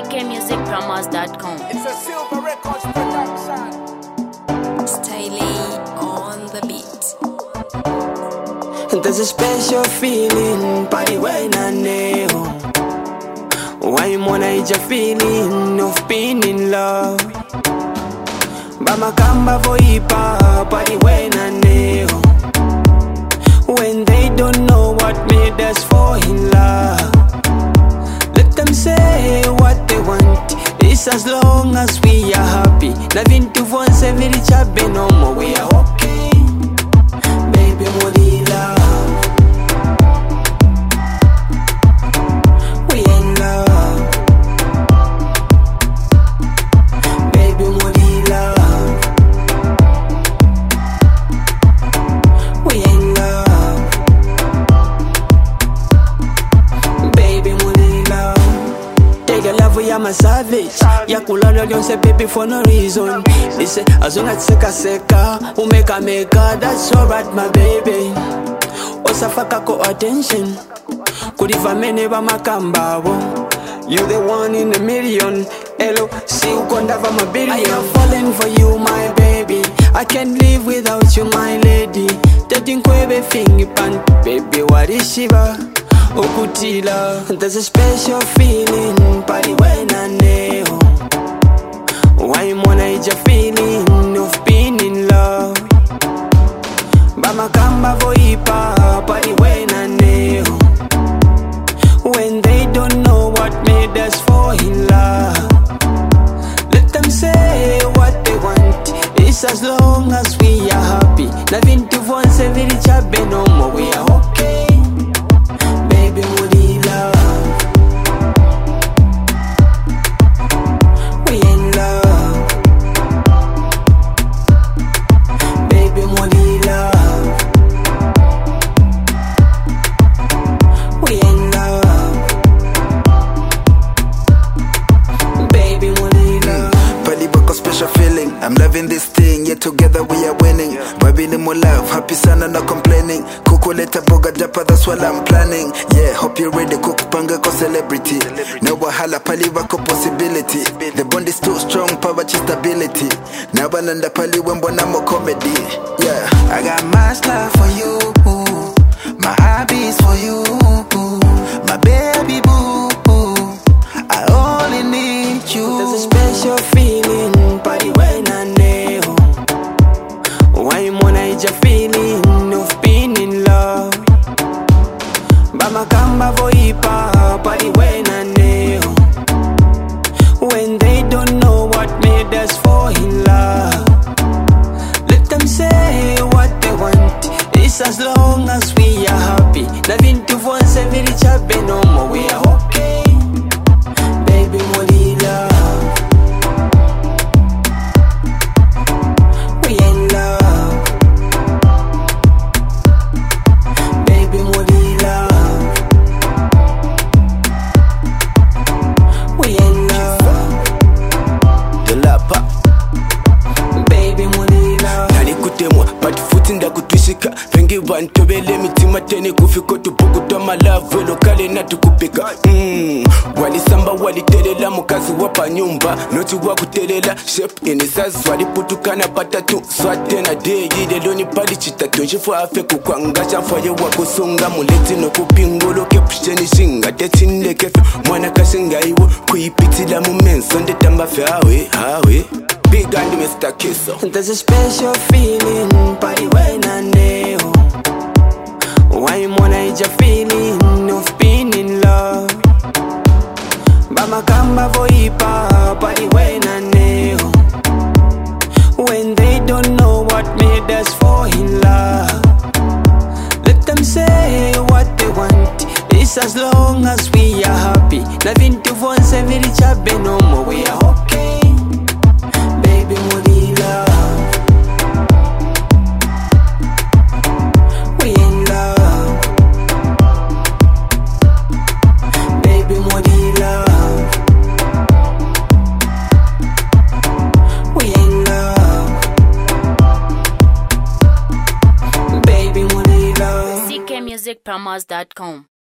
ckmusicpromos.com. It's a Silver Records production. Stylee on the beat. There's a special feeling party when I know. Why mwana ija feeling of being in love. Bama kamba voipa party when I know. When they don't know what made us fall in love. Let them say what they want. It's as long as we are happy. Nothing to once every chabe no more. We are okay. Baby, modi love. We in love. Baby, modi love. We in love. Baby, modi love. Take a love, we are my savage. Yakulala lyonse baby for no reason. They say as long as seka umeka that's alright my baby. Osafaka ko attention. Kudiva mene ba makambabo. You the one in a million. Hello, see ukondava my billion. I am falling for you my baby. I can't live without you my lady. Taking kwebe fingi pan baby what is shiva. Okutila. There's a special feeling party when I know. Why mwana ija feeling of being in love. Bama kamba voipa party when I know. When they don't know what made us fall in love. Let them say what they want. It's as long as we are happy. Nothing to once every chabe no more. We are okay. Baby, woody love. We in love. Baby, woody love. We in love. Baby, woody love. Pali bako special feeling. I'm loving this thing, yet together we are winning. Baby ni mo love, happy sana no complaining. Kukuleta boga japa, that's what I'm planning. Yeah, hope you're ready, kukupanga ko celebrity. Na wahala pali bako possibility. The bond is too strong, poverty stability. Na bananda pali wembo na mo comedy. Yeah, I got my love for you. My hobbies for you. My baby boo. I only need you. There's a special feeling party when I know. Why mwana ija feeling of being in love. Bama kamba voipa party when I know. When they don't know what made us fall in love. Let them say what they want. It's as long as we are happy. Nothing to once every chabe no more. We are okay. Baby, modi love. We in love. Baby, modi love. We in love. The lapa. Baby, modi love. Nani kutemwa, pati futi nda kutwishika. Vengi wantobele mitima tene kufiko tupuku toma love. Velo kale na tukupika. Walisamba walitelela mukazi wapa nyumba. Noti wakutelela shape ini size waliputukana patatu. Swate na day lelo ni pali chitatu. Njifu afe kukwangasha faye wakusunga. Muleti no kupingolo kepusheni shinga. Tetinde kefe mwana kashinga iwo. Kuipitila mumenso ndetamba fe hawe. Big and Mr. Kisso. There's a special feeling party when I know. Why mwana ija feeling of being in love. Bama kamba voipa party when I know. When they don't know what made us fall in love. Let them say what they want. It's as long as we are happy. Nothing to once every chabe no more. We are okay. Baby, modi love. We in love. Baby, modi love. We in love. Baby, modi love. ckmusicpromos.com.